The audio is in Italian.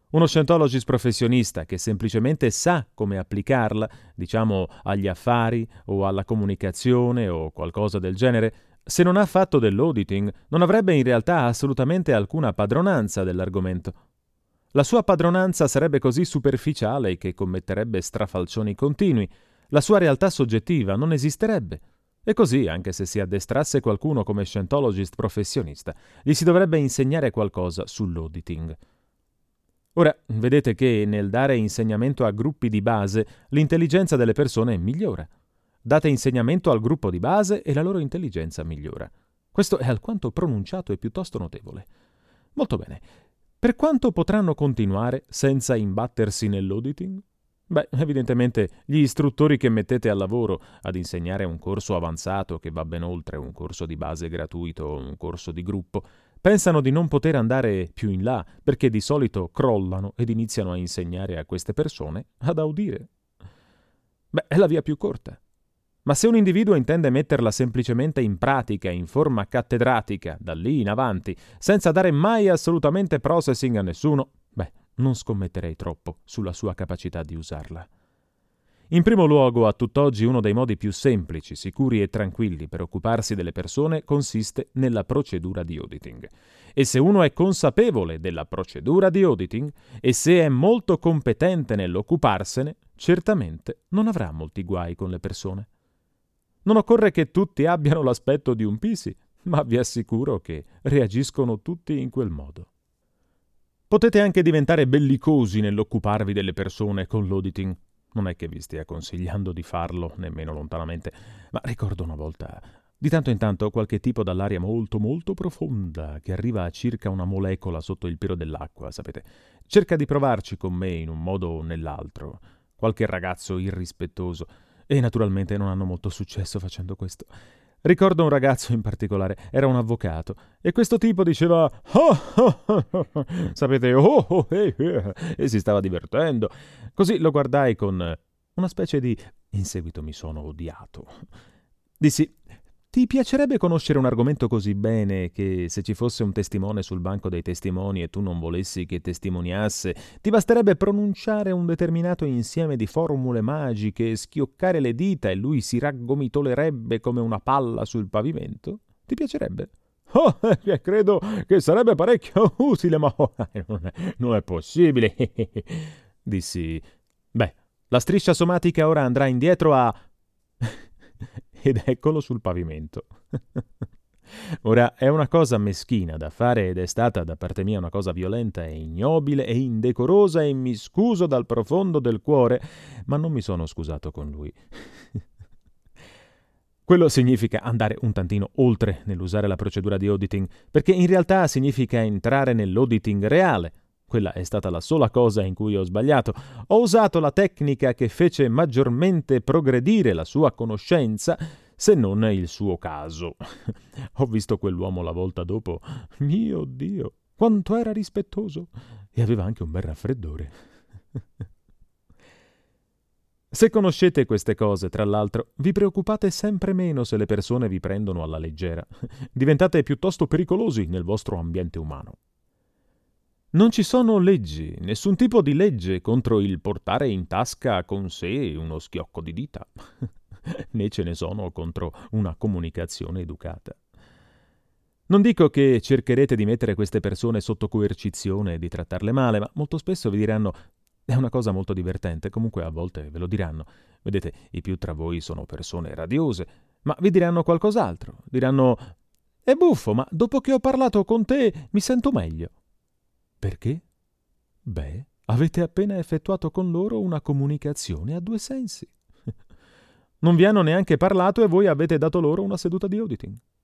Uno Scientologist professionista che semplicemente sa come applicarla, diciamo agli affari o alla comunicazione o qualcosa del genere, se non ha fatto dell'auditing, non avrebbe in realtà assolutamente alcuna padronanza dell'argomento. La sua padronanza sarebbe così superficiale che commetterebbe strafalcioni continui. La sua realtà soggettiva non esisterebbe. E così, anche se si addestrasse qualcuno come Scientologist professionista, gli si dovrebbe insegnare qualcosa sull'auditing. Ora, vedete che nel dare insegnamento a gruppi di base, l'intelligenza delle persone migliora. Date insegnamento al gruppo di base e la loro intelligenza migliora. Questo è alquanto pronunciato e piuttosto notevole. Molto bene. Per quanto potranno continuare senza imbattersi nell'auditing? Beh, evidentemente gli istruttori che mettete al lavoro ad insegnare un corso avanzato che va ben oltre un corso di base gratuito o un corso di gruppo, pensano di non poter andare più in là perché di solito crollano ed iniziano a insegnare a queste persone ad audire. Beh, è la via più corta. Ma se un individuo intende metterla semplicemente in pratica in forma cattedratica, da lì in avanti, senza dare mai assolutamente processing a nessuno, beh, non scommetterei troppo sulla sua capacità di usarla. In primo luogo, a tutt'oggi uno dei modi più semplici, sicuri e tranquilli per occuparsi delle persone consiste nella procedura di auditing. E se uno è consapevole della procedura di auditing e se è molto competente nell'occuparsene, certamente non avrà molti guai con le persone. Non occorre che tutti abbiano l'aspetto di un pisi, ma vi assicuro che reagiscono tutti in quel modo. Potete anche diventare bellicosi nell'occuparvi delle persone con l'auditing. Non è che vi stia consigliando di farlo, nemmeno lontanamente, ma ricordo una volta, di tanto in tanto, qualche tipo dall'aria molto molto profonda, che arriva a circa una molecola sotto il pero dell'acqua, sapete, cerca di provarci con me in un modo o nell'altro. Qualche ragazzo irrispettoso. E naturalmente non hanno molto successo facendo questo. Ricordo un ragazzo in particolare, era un avvocato, e questo tipo diceva "Oh, oh, oh, oh", sapete, "oh, oh, e si stava divertendo. Così lo guardai con una specie di... In seguito mi sono odiato. Dissi, ti piacerebbe conoscere un argomento così bene che se ci fosse un testimone sul banco dei testimoni e tu non volessi che testimoniasse, ti basterebbe pronunciare un determinato insieme di formule magiche e schioccare le dita e lui si raggomitolerebbe come una palla sul pavimento? Ti piacerebbe? Oh, credo che sarebbe parecchio utile, ma non è possibile. Dissi, beh, la striscia somatica ora andrà indietro a... ed eccolo sul pavimento. Ora, è una cosa meschina da fare ed è stata da parte mia una cosa violenta e ignobile e indecorosa e mi scuso dal profondo del cuore, ma non mi sono scusato con lui. Quello significa andare un tantino oltre nell'usare la procedura di auditing, perché in realtà significa entrare nell'auditing reale. Quella è stata la sola cosa in cui ho sbagliato. Ho usato la tecnica che fece maggiormente progredire la sua conoscenza, se non il suo caso. Ho visto quell'uomo la volta dopo. Mio Dio, quanto era rispettoso! E aveva anche un bel raffreddore. Se conoscete queste cose, tra l'altro, vi preoccupate sempre meno se le persone vi prendono alla leggera. Diventate piuttosto pericolosi nel vostro ambiente umano. Non ci sono leggi, nessun tipo di legge contro il portare in tasca con sé uno schiocco di dita, né ce ne sono contro una comunicazione educata. Non dico che cercherete di mettere queste persone sotto coercizione e di trattarle male, ma molto spesso vi diranno è una cosa molto divertente, comunque a volte ve lo diranno. Vedete, i più tra voi sono persone radiose, ma vi diranno qualcos'altro. Diranno è buffo, ma dopo che ho parlato con te mi sento meglio. Perché? Beh, avete appena effettuato con loro una comunicazione a due sensi. Non vi hanno neanche parlato e voi avete dato loro una seduta di auditing.